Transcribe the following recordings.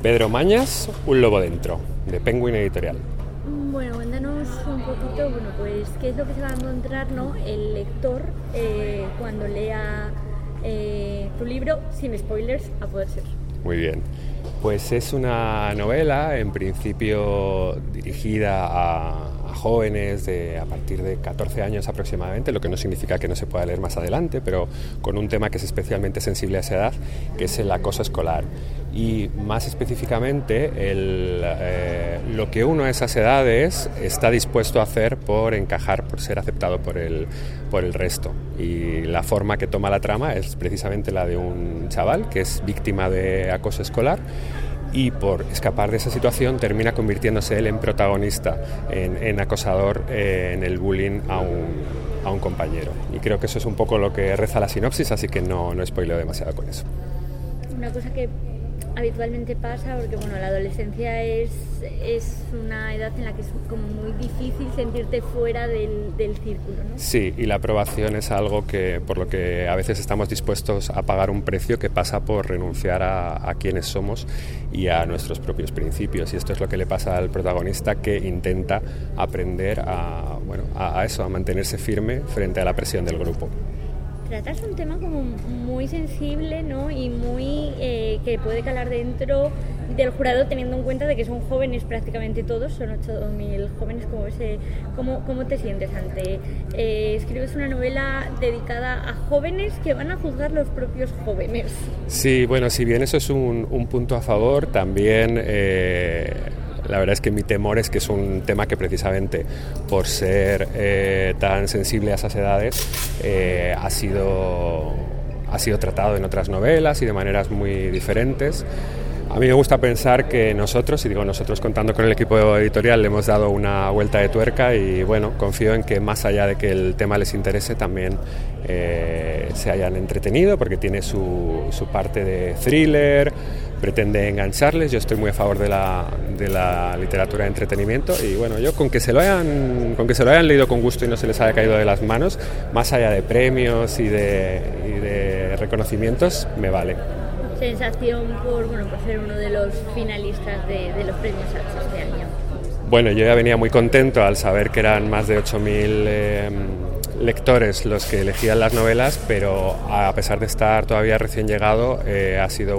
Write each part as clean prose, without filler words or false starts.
Pedro Mañas, Un lobo dentro, de Penguin Editorial. Bueno, cuéntanos un poquito, pues qué es lo que se va a encontrar, ¿no?, el lector cuando lea tu libro, sin spoilers, a poder ser. Muy bien. Pues es una novela, en principio dirigida a jóvenes a partir de 14 años aproximadamente, lo que no significa que no se pueda leer más adelante, pero con un tema que es especialmente sensible a esa edad, que es el acoso escolar. Y más específicamente lo que uno a esas edades está dispuesto a hacer por encajar, por ser aceptado por el resto. Y la forma que toma la trama es precisamente la de un chaval que es víctima de acoso escolar y por escapar de esa situación termina convirtiéndose él en protagonista, en acosador, en el bullying a un compañero. Y creo que eso es un poco lo que reza la sinopsis, así que no spoileo demasiado con eso. Una cosa que habitualmente pasa, porque la adolescencia es una edad en la que es como muy difícil sentirte fuera del círculo, ¿no? Sí, y la aprobación es algo por lo que a veces estamos dispuestos a pagar un precio que pasa por renunciar a quienes somos y a nuestros propios principios, y esto es lo que le pasa al protagonista, que intenta aprender a mantenerse firme frente a la presión del grupo. Tratas un tema como muy sensible, ¿no?, y muy que puede calar dentro del jurado, teniendo en cuenta de que son jóvenes prácticamente todos, son 8.000 jóvenes. ¿Cómo te sientes ante? Escribes una novela dedicada a jóvenes que van a juzgar los propios jóvenes. Sí, bueno, si bien eso es un punto a favor, también la verdad es que mi temor es que es un tema que precisamente por ser tan sensible a esas edades ha sido tratado en otras novelas y de maneras muy diferentes. A mí me gusta pensar que nosotros, y digo nosotros contando con el equipo editorial, le hemos dado una vuelta de tuerca y confío en que más allá de que el tema les interese también se hayan entretenido, porque tiene su parte de thriller, pretende engancharles. Yo estoy muy a favor de la literatura de entretenimiento y yo con que se lo hayan leído con gusto y no se les haya caído de las manos, más allá de premios y de reconocimientos, me vale. Sensación por ser uno de los finalistas de los premios Hachís este año. Bueno, yo ya venía muy contento al saber que eran más de 8.000 lectores los que elegían las novelas, pero a pesar de estar todavía recién llegado, ha sido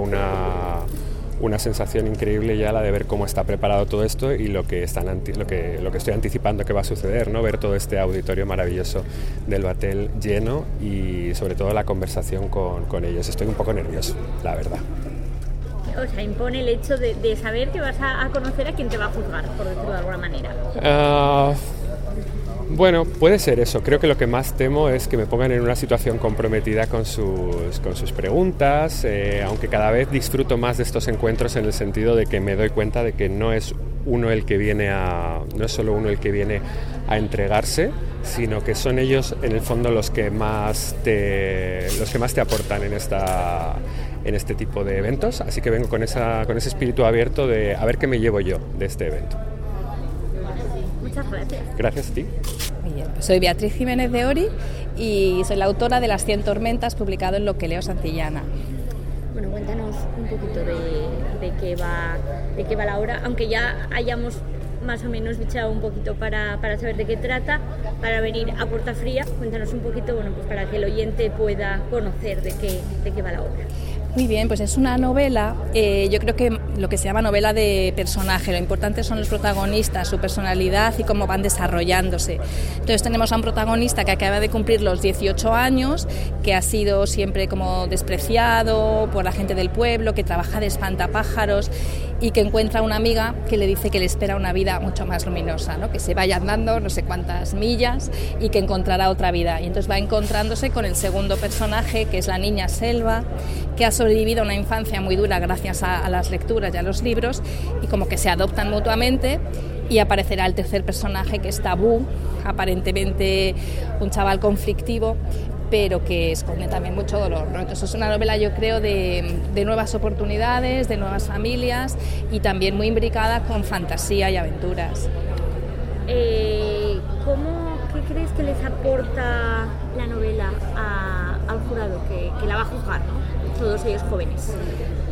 una sensación increíble ya la de ver cómo está preparado todo esto y lo que estoy anticipando que va a suceder, ¿no? Ver todo este auditorio maravilloso del Batel lleno y sobre todo la conversación con ellos. Estoy un poco nervioso, la verdad. O sea, impone el hecho de saber que vas a conocer a quien te va a juzgar, por decirlo de alguna manera. Bueno, puede ser eso. Creo que lo que más temo es que me pongan en una situación comprometida con sus preguntas, aunque cada vez disfruto más de estos encuentros en el sentido de que me doy cuenta de que no es solo uno el que viene a entregarse, sino que son ellos en el fondo los que más te aportan en este tipo de eventos. Así que vengo con ese espíritu abierto de a ver qué me llevo yo de este evento. Muchas gracias. Gracias a ti. Bien, pues soy Beatriz Jiménez de Ori y soy la autora de Las 100 tormentas, publicado en Lo que leo Santillana. Bueno, cuéntanos un poquito de qué va la obra, aunque ya hayamos más o menos bichado un poquito para saber de qué trata, para venir a puerta fría. Cuéntanos un poquito, pues para que el oyente pueda conocer de qué va la obra. Muy bien, pues es una novela, yo creo que lo que se llama novela de personaje, lo importante son los protagonistas, su personalidad y cómo van desarrollándose. Entonces tenemos a un protagonista que acaba de cumplir los 18 años, que ha sido siempre como despreciado por la gente del pueblo, que trabaja de espantapájaros y que encuentra una amiga que le dice que le espera una vida mucho más luminosa, ¿no? Que se vaya andando no sé cuántas millas y que encontrará otra vida. Y entonces va encontrándose con el segundo personaje, que es la niña Selva, que ha sobrevivido a una infancia muy dura gracias a las lecturas y a los libros, y como que se adoptan mutuamente, y aparecerá el tercer personaje, que es Tabú, aparentemente un chaval conflictivo, pero que esconde también mucho dolor, ¿no? Entonces es una novela, yo creo, de nuevas oportunidades, de nuevas familias y también muy imbricada con fantasía y aventuras. ¿Qué crees que les aporta la novela al jurado que la va a juzgar, ¿no? Todos ellos jóvenes?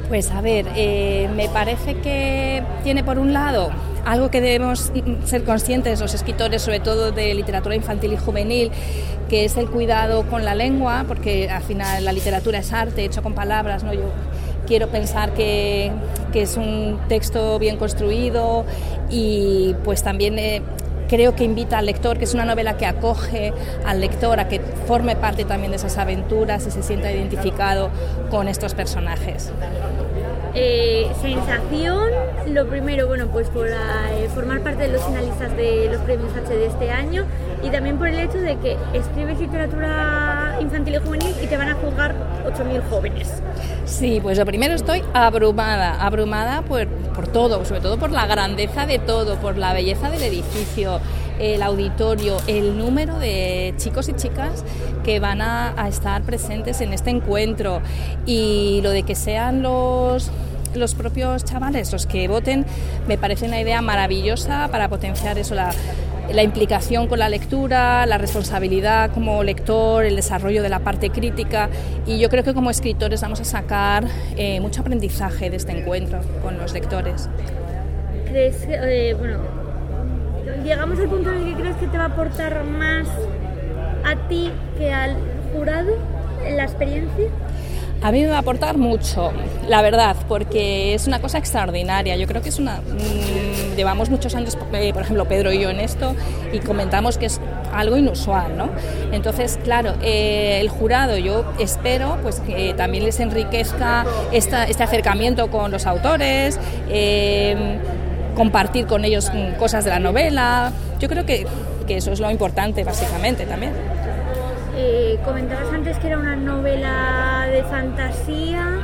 Pues a ver, me parece que tiene por un lado algo que debemos ser conscientes los escritores, sobre todo de literatura infantil y juvenil, que es el cuidado con la lengua, porque al final la literatura es arte, hecho con palabras, ¿no? Yo quiero pensar que es un texto bien construido y pues también creo que invita al lector, que es una novela que acoge al lector a que forme parte también de esas aventuras y se sienta identificado con estos personajes. Sensación, lo primero, bueno, pues por formar parte de los finalistas de los premios H de este año y también por el hecho de que escribes literatura infantil y juvenil y te van a juzgar 8.000 jóvenes. Sí, pues lo primero, estoy abrumada por todo, sobre todo por la grandeza de todo, por la belleza del edificio, el auditorio, el número de chicos y chicas que van a estar presentes en este encuentro y lo de que sean los propios chavales los que voten, me parece una idea maravillosa para potenciar eso, la implicación con la lectura, la responsabilidad como lector, el desarrollo de la parte crítica, y yo creo que como escritores vamos a sacar mucho aprendizaje de este encuentro con los lectores. ¿Crees que, llegamos al punto en el que crees que te va a aportar más a ti que al jurado la experiencia? A mí me va a aportar mucho, la verdad, porque es una cosa extraordinaria. Yo creo que llevamos muchos años, por ejemplo, Pedro y yo en esto, y comentamos que es algo inusual, ¿no? Entonces, claro, el jurado, yo espero pues que también les enriquezca este acercamiento con los autores, compartir con ellos cosas de la novela. Yo creo que eso es lo importante, básicamente, también. Comentabas antes que era una novela de fantasía.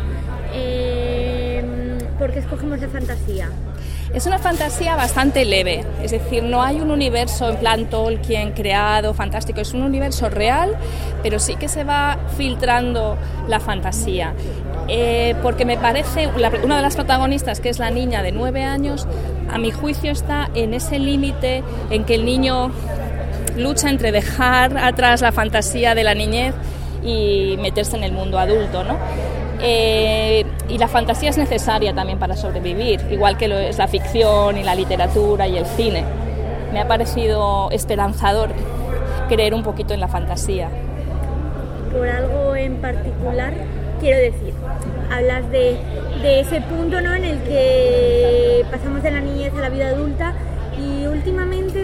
¿Por qué escogemos de fantasía? Es una fantasía bastante leve, es decir, no hay un universo en plan Tolkien creado, fantástico, es un universo real, pero sí que se va filtrando la fantasía. Porque me parece, una de las protagonistas, que es la niña de 9 años, a mi juicio está en ese límite en que el niño lucha entre dejar atrás la fantasía de la niñez y meterse en el mundo adulto, ¿no? Y la fantasía es necesaria también para sobrevivir, igual que lo es la ficción y la literatura y el cine. Me ha parecido esperanzador creer un poquito en la fantasía. Por algo en particular, quiero decir, hablas de ese punto, ¿no?, en el que pasamos de la niñez a la vida adulta, y últimamente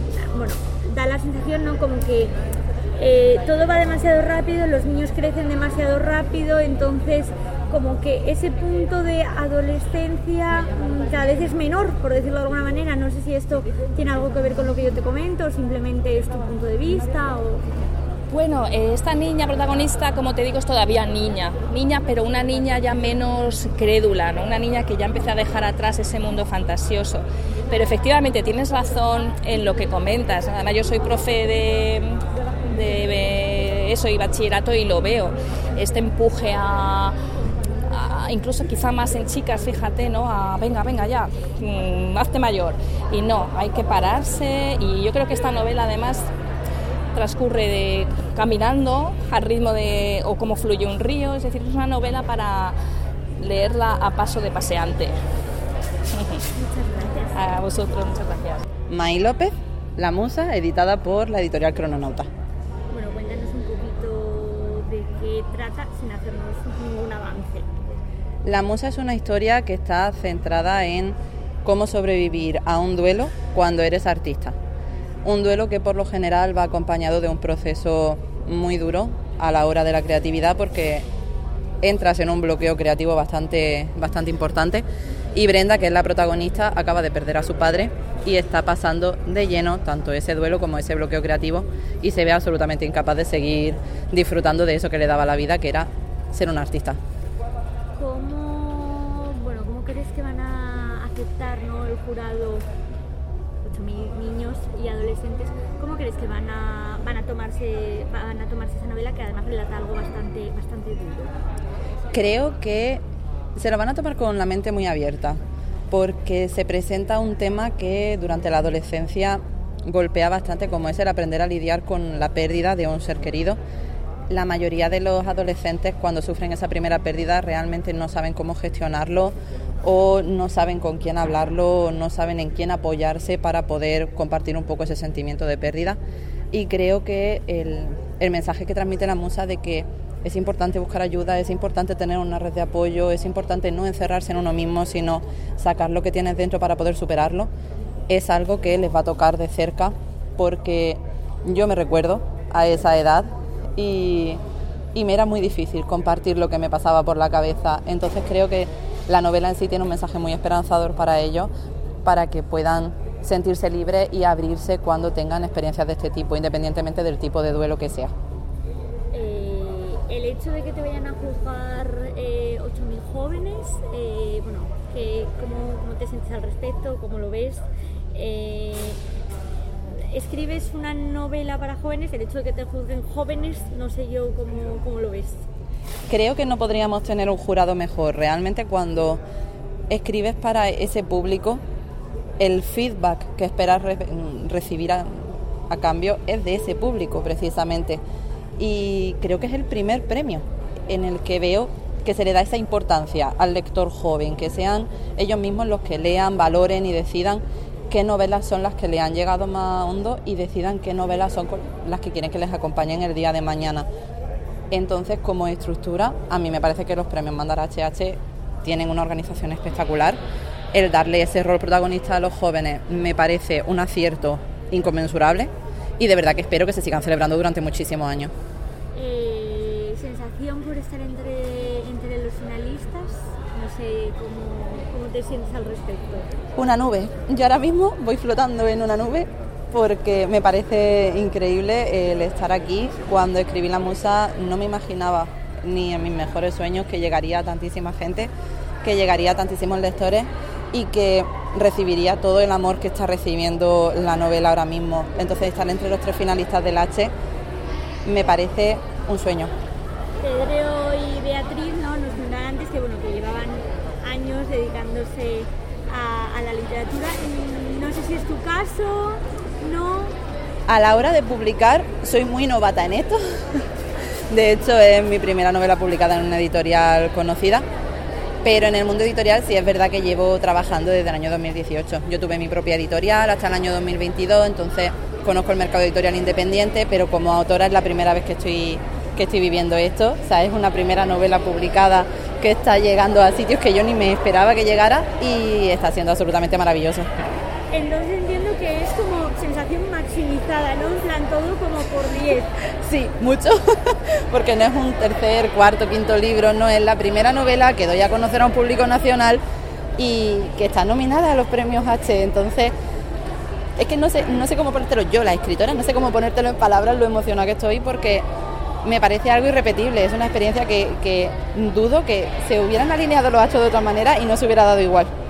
da la sensación, ¿no?, como que todo va demasiado rápido, los niños crecen demasiado rápido, entonces como que ese punto de adolescencia cada vez es menor, por decirlo de alguna manera. No sé si esto tiene algo que ver con lo que yo te comento o simplemente es tu punto de vista o... Bueno, esta niña protagonista, como te digo, es todavía niña, pero una niña ya menos crédula, ¿no? Una niña que ya empieza a dejar atrás ese mundo fantasioso. Pero efectivamente tienes razón en lo que comentas. Además, yo soy profe de eso y bachillerato y lo veo. Este empuje a incluso quizá más en chicas, fíjate, ¿no? A venga ya, hazte mayor. Y no, hay que pararse, y yo creo que esta novela además transcurre caminando al ritmo o como fluye un río, es decir, es una novela para leerla a paso de paseante. Muchas gracias. A vosotros, muchas gracias. May López, La Musa, editada por la editorial Crononauta. Bueno, cuéntanos un poquito de qué trata sin hacernos ningún avance. La Musa es una historia que está centrada en cómo sobrevivir a un duelo cuando eres artista. Un duelo que por lo general va acompañado de un proceso muy duro a la hora de la creatividad, porque entras en un bloqueo creativo bastante importante, y Brenda, que es la protagonista, acaba de perder a su padre y está pasando de lleno tanto ese duelo como ese bloqueo creativo, y se ve absolutamente incapaz de seguir disfrutando de eso que le daba la vida, que era ser un artista. ¿Cómo crees que van a aceptar, ¿no?, el jurado, 8.000 niños y adolescentes? ¿Cómo crees que van a tomarse esa novela, que además relata algo bastante duro? Creo que se lo van a tomar con la mente muy abierta, porque se presenta un tema que durante la adolescencia golpea bastante, como es el aprender a lidiar con la pérdida de un ser querido, la mayoría de los adolescentes cuando sufren esa primera pérdida realmente no saben cómo gestionarlo o no saben con quién hablarlo, o no saben en quién apoyarse para poder compartir un poco ese sentimiento de pérdida. Y creo que el mensaje que transmite la musa de que es importante buscar ayuda, es importante tener una red de apoyo, es importante no encerrarse en uno mismo, sino sacar lo que tienes dentro para poder superarlo, es algo que les va a tocar de cerca, porque yo me recuerdo a esa edad y me era muy difícil compartir lo que me pasaba por la cabeza. Entonces creo que la novela en sí tiene un mensaje muy esperanzador para ellos, para que puedan sentirse libres y abrirse cuando tengan experiencias de este tipo, independientemente del tipo de duelo que sea. El hecho de que te vayan a juzgar 8.000 jóvenes, ¿cómo te sientes al respecto? ¿Cómo lo ves? Escribes una novela para jóvenes, el hecho de que te juzguen jóvenes, no sé yo cómo lo ves. Creo que no podríamos tener un jurado mejor. Realmente cuando escribes para ese público, el feedback que esperas recibir a cambio es de ese público precisamente. Y creo que es el primer premio en el que veo que se le da esa importancia al lector joven, que sean ellos mismos los que lean, valoren y decidan qué novelas son las que le han llegado más hondo y decidan qué novelas son las que quieren que les acompañen el día de mañana. Entonces, como estructura, a mí me parece que los premios Mandara HH tienen una organización espectacular. El darle ese rol protagonista a los jóvenes me parece un acierto inconmensurable y de verdad que espero que se sigan celebrando durante muchísimos años. ¿Sensación por estar entre los finalistas? No sé cómo te sientes al respecto. Una nube. Yo ahora mismo voy flotando en una nube porque me parece increíble el estar aquí. Cuando escribí La Musa no me imaginaba ni en mis mejores sueños que llegaría a tantísima gente, que llegaría a tantísimos lectores y que recibiría todo el amor que está recibiendo la novela ahora mismo. Entonces estar entre los 3 finalistas del H me parece un sueño. Pedro y Beatriz, ¿no? Nos contaban antes que llevaban años dedicándose a la literatura. No sé si es tu caso, ¿no? A la hora de publicar soy muy novata en esto. De hecho es mi primera novela publicada en una editorial conocida, pero en el mundo editorial sí es verdad que llevo trabajando desde el año 2018. Yo tuve mi propia editorial hasta el año 2022, entonces conozco el mercado editorial independiente, pero como autora es la primera vez que estoy viviendo esto. O sea, es una primera novela publicada que está llegando a sitios que yo ni me esperaba que llegara y está siendo absolutamente maravilloso. Entonces entiendo que es como sensación maximizada, ¿no? En plan, todo como por 10. Sí, mucho, porque no es un tercer, cuarto, quinto libro, no, es la primera novela que doy a conocer a un público nacional y que está nominada a los premios H. Entonces, es que no sé cómo ponértelo yo, la escritora, no sé cómo ponértelo en palabras lo emocionada que estoy, porque me parece algo irrepetible. Es una experiencia que dudo que se hubieran alineado los astros de otra manera y no se hubiera dado igual.